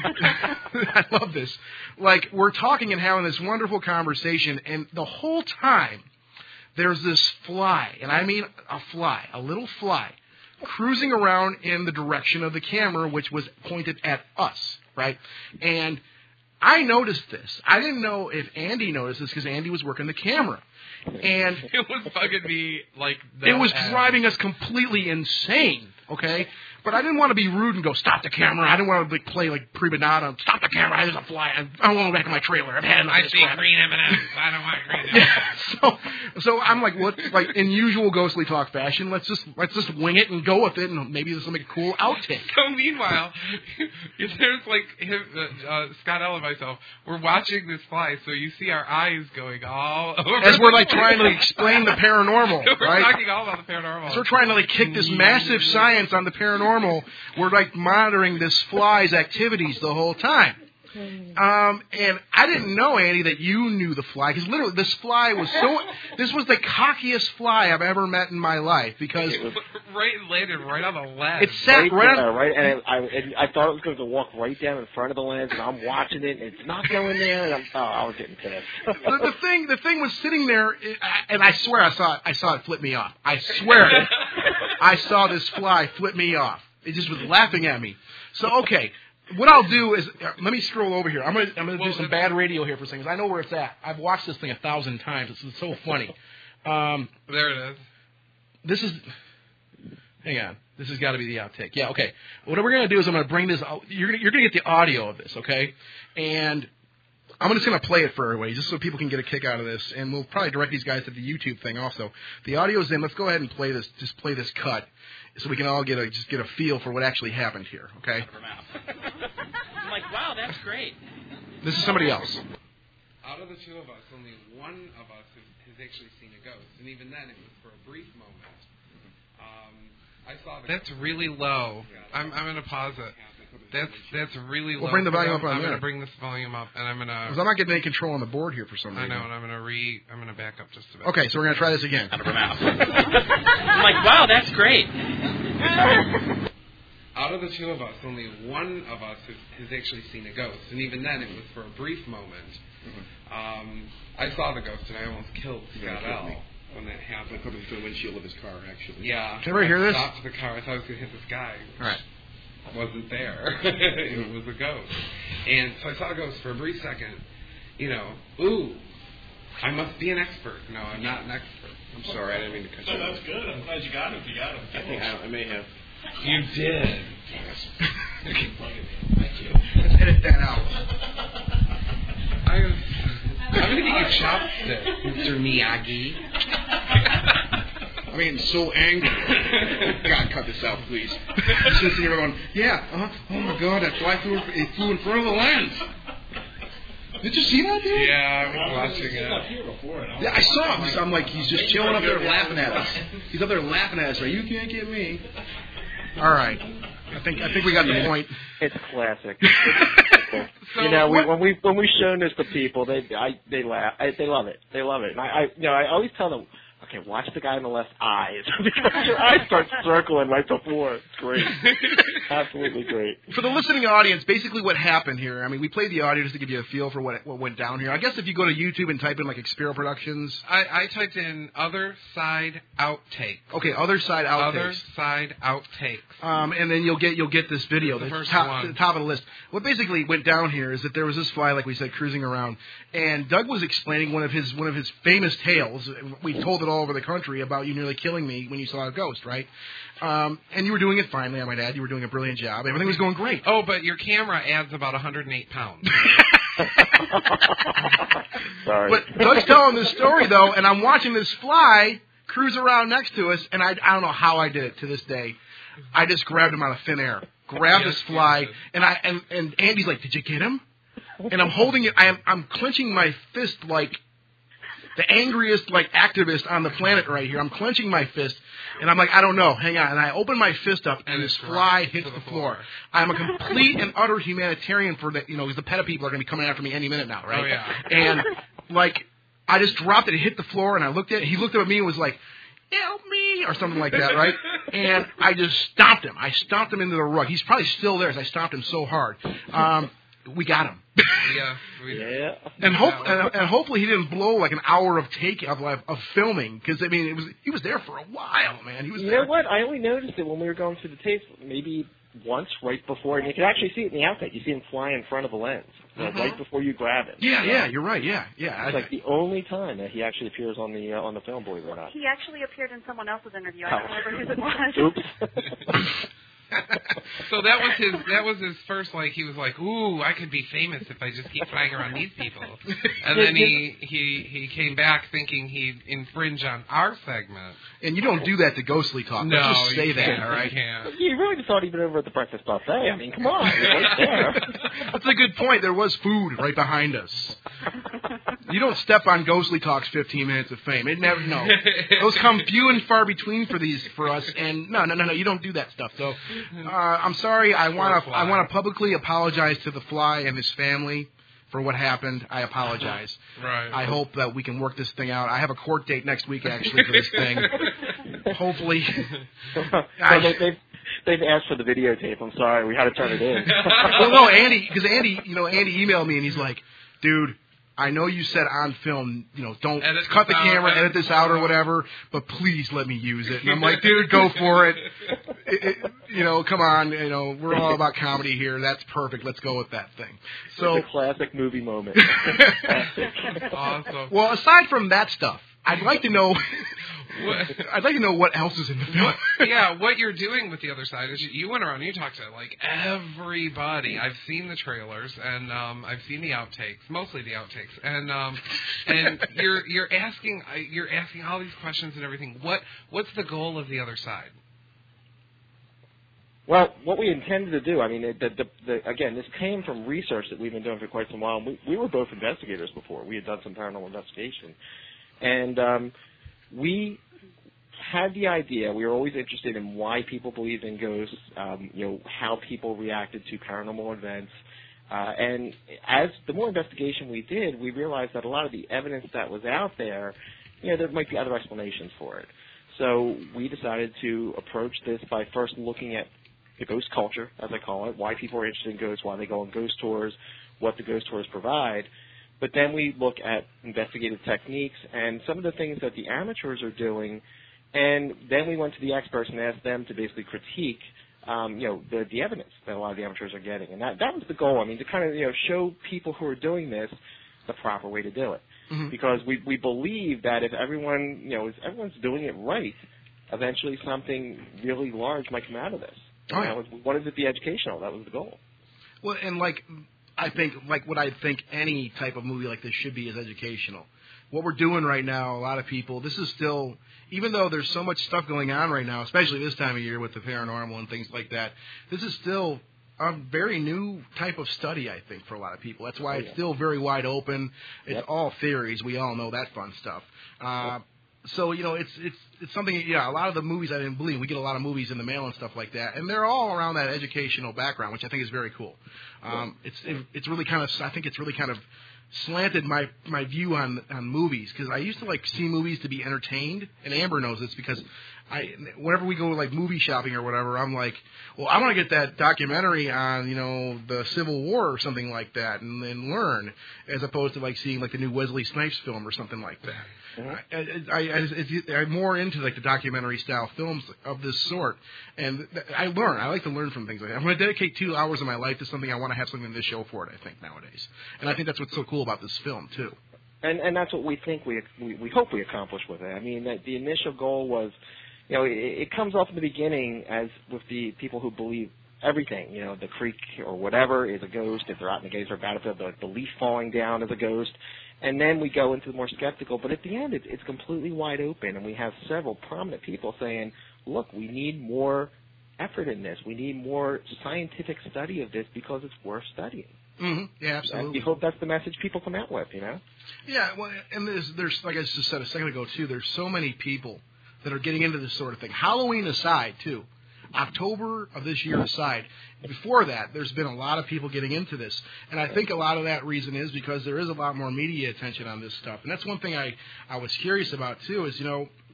I love this. Like, we're talking and having this wonderful conversation, and the whole time there's this fly, and I mean a little fly, cruising around in the direction of the camera, which was pointed at us, right? And I noticed this. I didn't know if Andy noticed this because Andy was working the camera. And it was bugging me like that. It was driving us completely insane, okay? But I didn't want to be rude and go, stop the camera. I didn't want to play like Prima Donna. Stop the camera. There's a fly. I want to go back in my trailer. I've had enough of this crap. Green M&Ms. I don't want green M&Ms. So I'm like, what? Like in usual Ghostly Talk fashion, let's just wing it and go with it, and maybe this will make a cool outtake. So meanwhile, there's like Scott L and myself. We're watching this fly, so you see our eyes going all over. As we're like trying to explain the paranormal, we're right? talking all about the paranormal. As we're trying to like kick this massive science on the paranormal. We're like monitoring this fly's activities the whole time. And I didn't know, Andy, that you knew the fly, because literally this fly was this was the cockiest fly I've ever met in my life, because it landed right on the lens. It sat right, and I thought it was going to walk right down in front of the lens, and I'm watching it, and it's not going there, and I was getting pissed. the thing was sitting there, and I swear I saw it flip me off. I swear I saw this fly flip me off. It just was laughing at me. So okay. What I'll do is, let me scroll over here. I'm gonna do some bad radio here for a second. I know where it's at. I've watched this thing 1,000 times. It's so funny. There it is. This is. Hang on. This has got to be the outtake. Yeah. Okay. What we're gonna do is I'm gonna bring this. You're gonna get the audio of this. Okay. And I'm just gonna play it for everybody, just so people can get a kick out of this. And we'll probably direct these guys to the YouTube thing also. The audio's in. Let's go ahead and play this. Just play this cut, so we can all get a feel for what actually happened here. Okay. I'm like, wow, that's great. This is somebody else. Out of the two of us, only one of us has actually seen a ghost, and even then, it was for a brief moment. I saw that's really low. I'm going to pause it. That's really low. We'll bring the volume up on I'm there. going to bring this volume up, and I'm going to. Because I'm not getting any control on the board here for some reason. I know, and I'm going to back up just a bit. Okay, so we're going to try this again. Out of her mouth. I'm like, wow, that's great. Out of the two of us, only one of us has actually seen a ghost, and even then, it was for a brief moment. I saw the ghost, and I almost killed Scott L. when that happened. I put it through the windshield of his car, actually. Yeah. Can everybody hear this? I stopped the car. I thought I was going to hit this guy. All right. Wasn't there. It was a ghost. And so I saw a ghost for a brief second. Ooh, I must be an expert. No, I'm not an expert. I'm sorry, I didn't mean to cut you off. No, that's good. I'm glad you got him. I think I may have. You did. Thank you. Let's edit that out. I'm going to get you chopsticks, Mr. Miyagi. I mean, so angry. God, cut this out, please. Just sitting here going, yeah, oh my God, that fly flew in front of the lens. Did you see that, dude? Yeah, I was watching it. Yeah, I saw him. I'm like, he's just chilling up there laughing at us. He's up there laughing at us, right? You can't get me. All right. I think we got the point. It's classic. So when we've shown this to people, they laugh. They love it. They love it. And I always tell them, okay, watch the guy in the left's eyes because your eyes start circling right before. It's great. Absolutely great. For the listening audience, basically what happened here, I mean, we played the audio just to give you a feel for what went down here. I guess if you go to YouTube and type in, like, Experial Productions. I typed in Other Side Outtakes. Okay, Other Side Outtakes. Other Side Outtakes. And then you'll get this video. The first top, one. the top of the list. What basically went down here is that there was this fly, like we said, cruising around, and Doug was explaining one of his famous tales. We told it all over the country about you nearly killing me when you saw a ghost, right? And you were doing it finely, I might add. You were doing a brilliant job. Everything was going great. Oh, but your camera adds about 108 pounds. Sorry. But Doug's telling this story, though, and I'm watching this fly cruise around next to us, and I don't know how I did it to this day. I just grabbed him out of thin air. Grabbed this fly, and Andy's like, "Did you get him?" And I'm holding it. I'm clenching my fist like the angriest activist on the planet right here. I'm clenching my fist, and I'm like, I don't know. Hang on. And I open my fist up, and this fly hits the floor. I'm a complete and utter humanitarian for that, because the PETA people are going to be coming after me any minute now, right? Oh, yeah. And, I just dropped it. It hit the floor, and I looked at it. He looked up at me and was like, "Help me," or something like that, right? And I just stomped him. I stomped him into the rug. He's probably still there, as I stomped him so hard. We got him. Yeah. And hopefully he didn't blow an hour of filming, because he was there for a while, man. He was there. You know what? I only noticed it when we were going through the tapes, maybe once right before, and you can actually see it in the outtake. You see him fly in front of a lens, right before you grab it. Yeah, you're right. Yeah. It's the only time that he actually appears on the film, believe it or not. He actually appeared in someone else's interview. I don't remember whose it was. Oops. So that was his first, he was like, ooh, I could be famous if I just keep flying around these people. And then he came back thinking he'd infringe on our segment. And you don't do that to Ghostly Talk. No, Let's just say that, all right? You can't. You really just thought he'd been over at the breakfast buffet. I mean, come on. Right there. That's a good point. There was food right behind us. You don't step on Ghostly Talk's 15 minutes of fame. No. Those come few and far between for us. And no, you don't do that stuff. So I'm sorry. I want to publicly apologize to the fly and his family for what happened. I apologize. Right. I hope that we can work this thing out. I have a court date next week, actually, for this thing. Hopefully. They've asked for the videotape. I'm sorry. We had to turn it in. Well, no, Andy emailed me, and he's like, dude, I know you said on film, don't cut the camera, edit this out or whatever, but please let me use it. And I'm like, dude, go for it. Come on, we're all about comedy here. That's perfect. Let's go with that thing. So it's a classic movie moment. Awesome. Well, aside from that stuff, I'd like to know what else is in the film. Yeah, what you're doing with The Other Side is you went around and you talked to everybody. I've seen the trailers and I've seen the outtakes, mostly the outtakes, and you're asking all these questions and everything. What's the goal of The Other Side? Well, what we intended to do, again, this came from research that we've been doing for quite some while. We were both investigators before. We had done some paranormal investigation. And we had the idea, we were always interested in why people believed in ghosts, how people reacted to paranormal events. And as the more investigation we did, we realized that a lot of the evidence that was out there, there might be other explanations for it. So we decided to approach this by first looking at the ghost culture, as I call it, why people are interested in ghosts, why they go on ghost tours, what the ghost tours provide. But then we look at investigative techniques and some of the things that the amateurs are doing, and then we went to the experts and asked them to basically critique, the evidence that a lot of the amateurs are getting. And that was the goal. To kind of, show people who are doing this the proper way to do it. Mm-hmm. Because we believe that if everyone, if everyone's doing it right, eventually something really large might come out of this. We wanted it to be educational. That was the goal. Well, and I think, what I think any type of movie like this should be is educational. What we're doing right now, a lot of people, this is still, even though there's so much stuff going on right now, especially this time of year with the paranormal and things like that, this is still a very new type of study, I think, for a lot of people. That's why it's still very wide open. It's all theories. We all know that fun stuff. So, it's something, a lot of the movies I didn't believe. We get a lot of movies in the mail and stuff like that, and they're all around that educational background, which I think is very cool. It's really kind of, I think it's really kind of slanted my view on movies, because I used to like see movies to be entertained, and Amber knows this because whenever we go like movie shopping or whatever, I'm like, well, I want to get that documentary on the Civil War or something like that, and then learn, as opposed to like seeing like the new Wesley Snipes film or something like that. Mm-hmm. I'm more into like the documentary style films of this sort, and I like to learn from things like that. I'm going to dedicate 2 hours of my life to something. I want to have something to show for it, I think, nowadays, and I think that's what's so cool about this film too. And that's what we think we hope we accomplished with it. I mean, the initial goal was, it comes off in the beginning as with the people who believe everything, the creek or whatever is a ghost. If they're out in the gates or battlefield, the leaf falling down is a ghost. And then we go into the more skeptical. But at the end, it's completely wide open, and we have several prominent people saying, look, we need more effort in this. We need more scientific study of this because it's worth studying. Mm-hmm. Yeah, absolutely. And we hope that's the message people come out with, Yeah, well, and there's like I just said a second ago, too, there's so many people that are getting into this sort of thing. Halloween aside, too. October of this year aside, before that, there's been a lot of people getting into this. And I think a lot of that reason is because there is a lot more media attention on this stuff. And that's one thing I was curious about, too, is,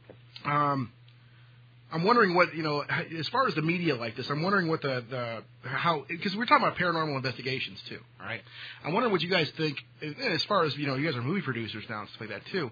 I'm wondering what, as far as the media like this, I'm wondering what how, because we're talking about paranormal investigations, too, all right? I'm wondering what you guys think, as far as, you guys are movie producers now and stuff like that, too.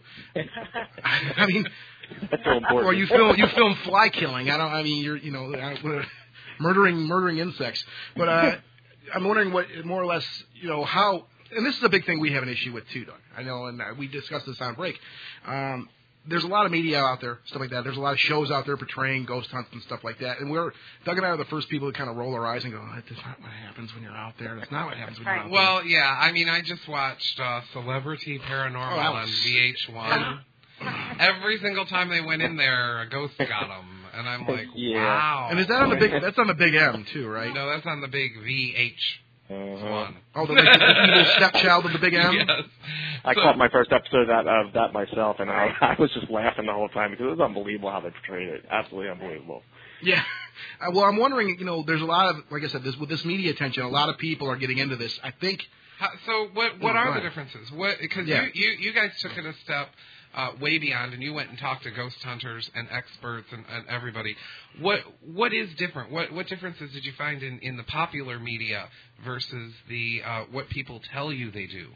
I mean, that's so important. Or you film fly killing. You're, murdering insects. But I'm wondering what, more or less, how, and this is a big thing we have an issue with, too, Doug. I know, and we discussed this on break. There's a lot of media out there, stuff like that. There's a lot of shows out there portraying ghost hunts and stuff like that. And Doug and I are the first people to kind of roll our eyes and go, that's not what happens when you're out there. That's not what happens when you're out there. Well, yeah. I mean, I just watched Celebrity Paranormal on VH1. Every single time they went in there, a ghost got them. And I'm like, wow. And is that on the big, that's on the big M, too, right? No, that's on the big VH. One. Oh, the evil stepchild of the big M? Yes. I caught my first episode of that myself, and I was just laughing the whole time because it was unbelievable how they portrayed it. Absolutely unbelievable. Yeah. Well, I'm wondering, there's a lot of, like I said, with this media attention, a lot of people are getting into this. I think. So what are the differences? Because you guys took it a step way beyond, and you went and talked to ghost hunters and experts and everybody. What is different? What differences did you find in the popular media versus the what people tell you they do?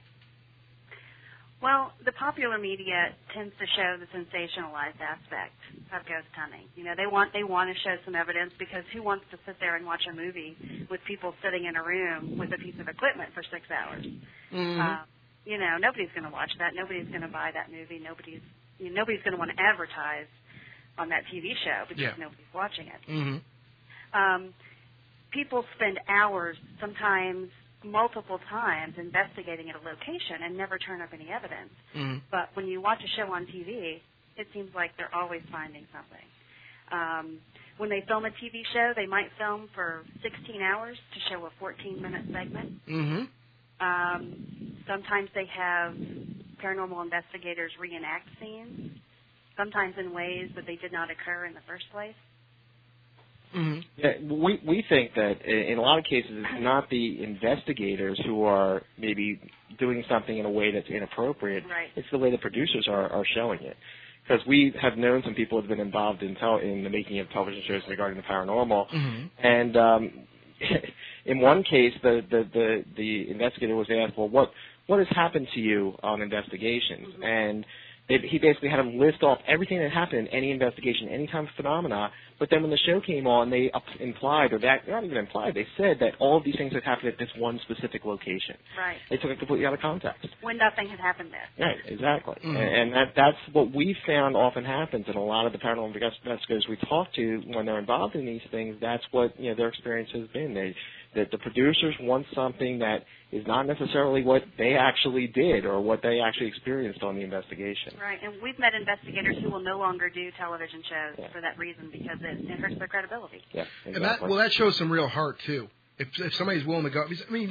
Well, the popular media tends to show the sensationalized aspect of ghost hunting. They want to show some evidence, because who wants to sit there and watch a movie with people sitting in a room with a piece of equipment for 6 hours? Mm-hmm. Nobody's going to watch that. Nobody's going to buy that movie. Nobody's going to want to advertise on that TV show because nobody's watching it. Mm-hmm. People spend hours, sometimes multiple times, investigating at a location and never turn up any evidence. Mm-hmm. But when you watch a show on TV, it seems like they're always finding something. When they film a TV show, they might film for 16 hours to show a 14-minute segment. Mm-hmm. Sometimes they have paranormal investigators reenact scenes, sometimes in ways that they did not occur in the first place. Mm-hmm. Yeah, we think that in a lot of cases it's not the investigators who are maybe doing something in a way that's inappropriate. Right. It's the way the producers are showing it. Because we have known some people who have been involved in the making of television shows regarding the paranormal, mm-hmm. and in one case, the investigator was asked, well, what has happened to you on investigations? Mm-hmm. And he basically had him list off everything that happened in any investigation, any kind of phenomena. But then when the show came on, they implied, or that not even implied, they said that all of these things had happened at this one specific location. Right. They took it completely out of context. When nothing had happened there. Right, exactly. Mm-hmm. And that's what we found often happens in a lot of the paranormal investigators we talk to when they're involved in these things. That's what their experience has been. That the producers want something that is not necessarily what they actually did or what they actually experienced on the investigation. Right, and we've met investigators who will no longer do television shows for that reason, because it hurts their credibility. Yeah, exactly. And that shows some real heart too. If somebody's willing to go, I mean,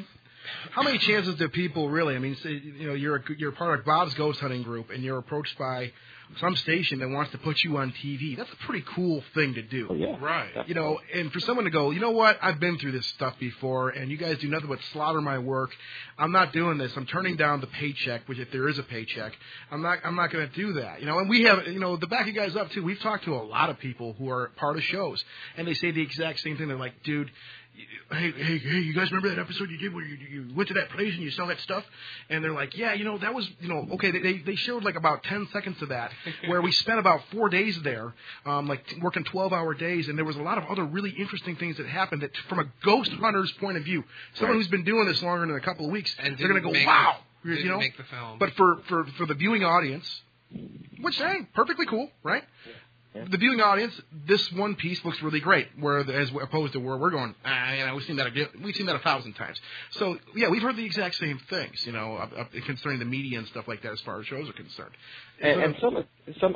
how many chances do people really? I mean, say, you know, you're part of Bob's Ghost Hunting Group, and you're approached by some station that wants to put you on TV. That's a pretty cool thing to do. Oh, yeah. Right. You know, and for someone to go, you know what, I've been through this stuff before, and you guys do nothing but slaughter my work. I'm not doing this. I'm turning down the paycheck, which if there is a paycheck, I'm not going to do that. You know, and we have, you know, to back you guys up too, we've talked to a lot of people who are part of shows, and they say the exact same thing. They're like, dude, hey, you guys remember that episode you did where you went to that place and you saw that stuff? And they're like, yeah, you know, that was, you know, okay, they showed like about 10 seconds of that where we spent about 4 days there, like working 12-hour days, and there was a lot of other really interesting things that happened that from a ghost hunter's point of view, someone who's been doing this longer than a couple of weeks, and they're going to go, wow, you know? Make the film. But for the viewing audience, which, hey, perfectly cool, right? The viewing audience, this one piece looks really great, as opposed to where we're going. You know, we've seen that 1,000 times. So yeah, we've heard the exact same things, you know, concerning the media and stuff like that, as far as shows are concerned. And some of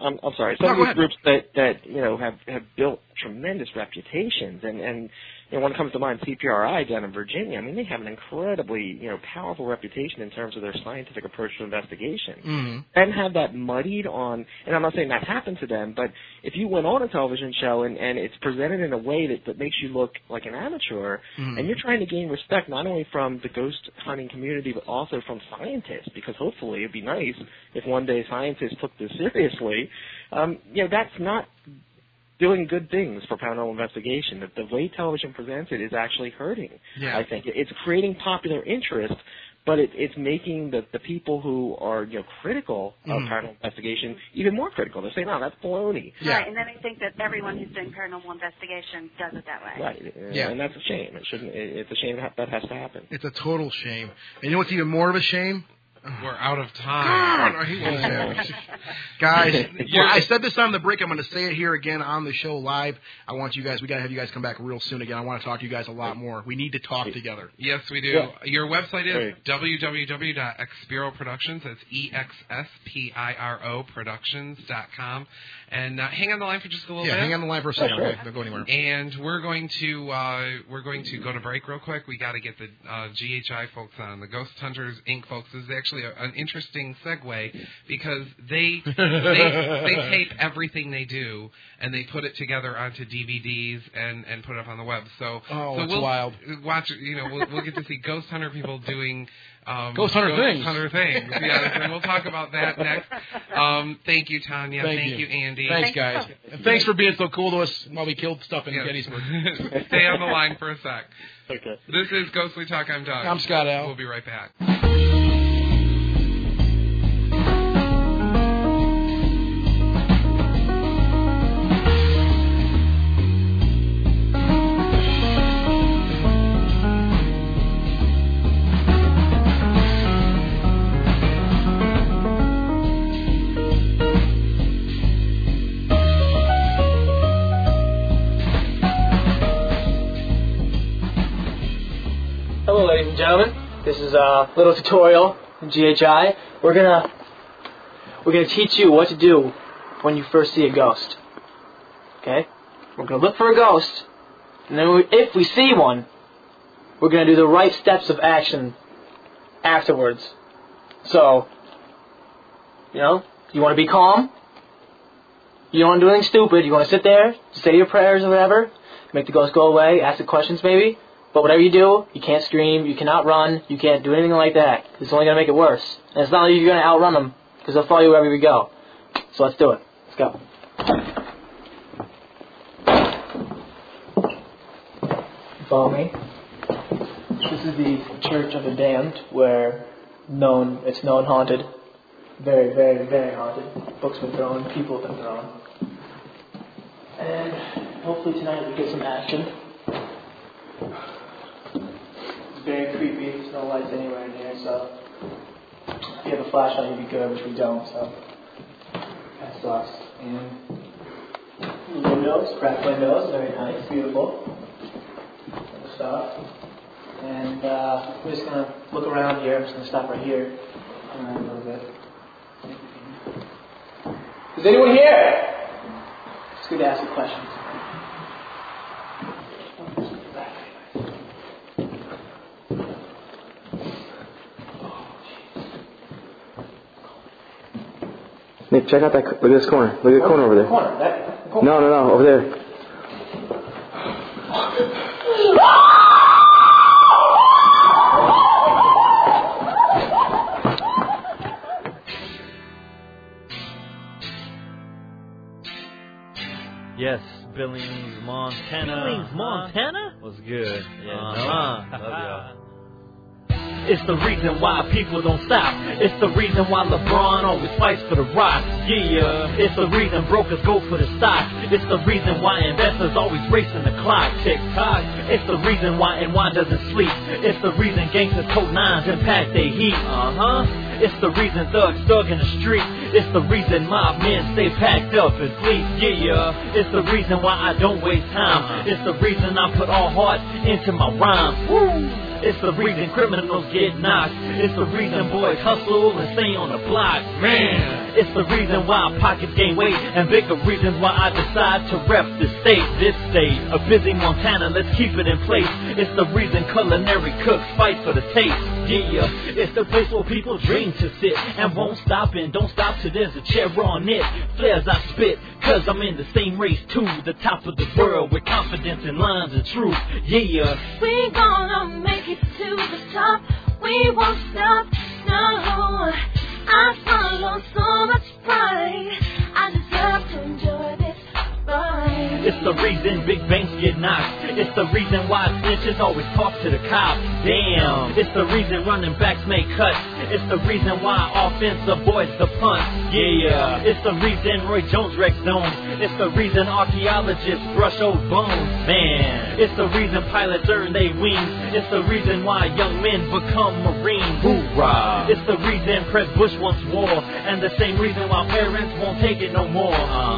these groups that you know have built tremendous reputations, and you know, one comes to mind, CPRI down in Virginia. I mean, they have an incredibly, you know, powerful reputation in terms of their scientific approach to investigation. And have that muddied on, and I'm not saying that happened to them, but if you went on a television show and it's presented in a way that makes you look like an amateur, and you're trying to gain respect not only from the ghost hunting community, but also from scientists, because hopefully it'd be nice if one day scientists took this seriously, you know, that's not doing good things for paranormal investigation. That the way television presents it is actually hurting. Yeah. I think it's creating popular interest, but it's making the people who are, you know, critical of paranormal investigation even more critical. They're saying, no, that's baloney. Yeah. Right, and then I think that everyone who's doing paranormal investigation does it that way. Right. Yeah. And that's a shame. It shouldn't. It's a shame that has to happen. It's a total shame. And you know what's even more of a shame? We're out of time. Guys, I said this on the break. I'm going to say it here again on the show live. I want you guys, we got to have you guys come back real soon again. I want to talk to you guys a lot more. We need to talk together. Yes, we do. Yeah. Your website is www.expiro Productions. That's EXSPIRO Productions.com. And hang on the line for just a little bit. Yeah, hang on the line for a second. Okay, don't go anywhere. And we're going to go to break real quick. We got to get the GHI folks on. The Ghost Hunters Inc. folks is actually an interesting segue because they tape everything they do and they put it together onto DVDs and put it up on the web. So we'll wild. Watch. You know, we'll get to see Ghost Hunter people doing. Ghost Hunter things. Yes, and we'll talk about that next. Thank you, Tanya. Thank you, Andy. Thanks, guys. And thanks for being so cool to us while we killed stuff in Gettysburg. Stay on the line for a sec. Okay. This is Ghostly Talk. I'm Doug. I'm Scott Al. We'll be right back. Hello, ladies and gentlemen. This is a little tutorial in GHI. We're gonna teach you what to do when you first see a ghost. Okay? We're gonna look for a ghost, and then if we see one, we're gonna do the right steps of action afterwards. So, you know, you want to be calm. You don't want to do anything stupid. You want to sit there, say your prayers or whatever, make the ghost go away, ask the questions maybe. But whatever you do, you can't scream, you cannot run, you can't do anything like that. It's only going to make it worse. And it's not like you're going to outrun them, because they'll follow you wherever we go. So let's do it. Let's go. Follow me. This is the Church of the Damned, where it's known haunted. Very, very, very haunted. Books have been thrown, people have been thrown. And hopefully tonight we get some action. Very creepy. There's no lights anywhere in here, so if you have a flashlight, you'd be good, which we don't, so that sucks. And windows, cracked windows, very nice, beautiful stuff. And we're just gonna look around here. I'm just gonna stop right here, a little bit. Is anyone here? It's good to ask you questions. Nick, check out that. Look at this corner. Look at the corner over there. No, over there. Yes, Billings, Montana. Billings, Montana? Was good. Yeah, Love y'all. It's the reason why people don't stop. It's the reason why LeBron always fights for the rock. Yeah, it's the reason brokers go for the stock. It's the reason why investors always racing the clock. Tick tock. It's the reason why NY doesn't sleep. It's the reason gangsters tote nines and pack they heat. It's the reason thugs thug in the street. It's the reason mob men stay packed up and sleep. Yeah, it's the reason why I don't waste time. It's the reason I put all heart into my rhymes. Woo! It's the reason criminals get knocked. It's the reason boys hustle and stay on the block. Man, it's the reason why pockets gain weight, and bigger reasons why I decide to rep this state. A busy Montana, let's keep it in place. It's the reason culinary cooks fight for the taste. Yeah, it's the place where people dream to sit and won't stop and don't stop till there's a chair on it. Flares I spit, cause I'm in the same race too. The top of the world with confidence and lines of truth. Yeah, we gonna make it to the top. We won't stop, no. I follow so much pride. I deserve to enjoy this ride. It's the reason big banks get knocked. It's the reason why snitches always talk to the cops. Damn. It's the reason running backs make cuts. It's the reason why offense avoids the punt. Yeah. It's the reason Roy Jones wrecks zones. It's the reason archaeologists brush old bones. Man. It's the reason pilots earn their wings. It's the reason why young men become Marines. Hoorah. It's the reason Pres Bush wants war. And the same reason why parents won't take it no more.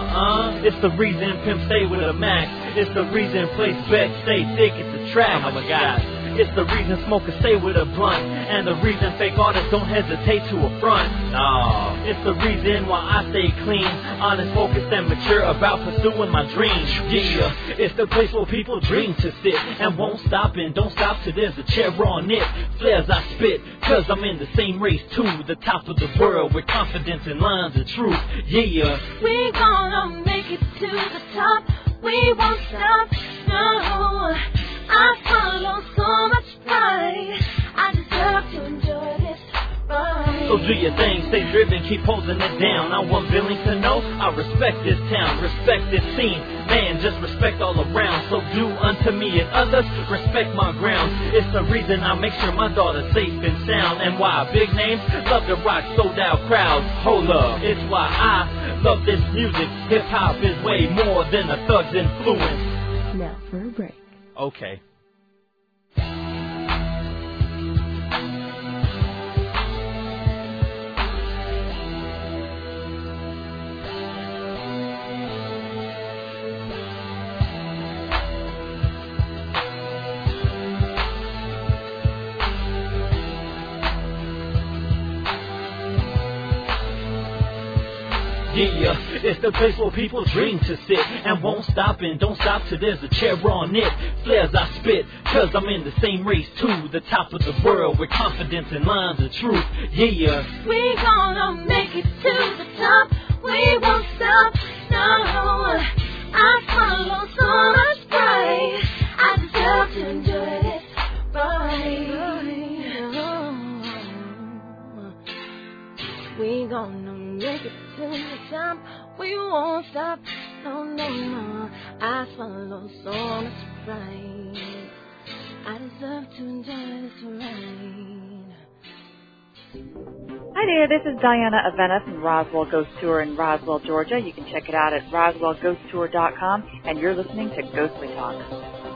It's the reason pimps stay with a Mac. It's the reason place bets stay thick. It's a trap. Oh my God. It's the reason smokers stay with a blunt. And the reason fake artists don't hesitate to affront. No. It's the reason why I stay clean, honest, focused, and mature about pursuing my dreams. Yeah. It's the place where people dream to sit and won't stop and don't stop till there's a chair on it. Flares I spit, cause I'm in the same race too. The top of the world with confidence and lines of truth. Yeah. We gonna make it to the top. We won't stop, no. I follow so much pride. I deserve to enjoy this ride. So do your thing, stay driven, keep holding it down. I want Billings to know I respect this town, respect this scene. Man, just respect all around. So do unto me and others, respect my ground. It's the reason I make sure my daughter's safe and sound. And why big names love to rock sold out crowds. Hold up, it's why I love this music. Hip hop is way more than a thug's influence. Now for a break. Okay. Yeah, it's the place where people dream to sit and won't stop and don't stop till there's a chair on it. Flares I spit, cause I'm in the same race too. The top of the world with confidence and lines of truth. Yeah. We gonna make it to the top. We won't stop, no. I follow so much pride. I deserve to enjoy this ride. We gonna make it to the top. We won't stop. No, no, no. I follow so much pride. I deserve to enjoy this ride. Hi there, this is Diana Avena from Roswell Ghost Tour in Roswell, Georgia. You can check it out at roswellghosttour.com, and you're listening to Ghostly Talk.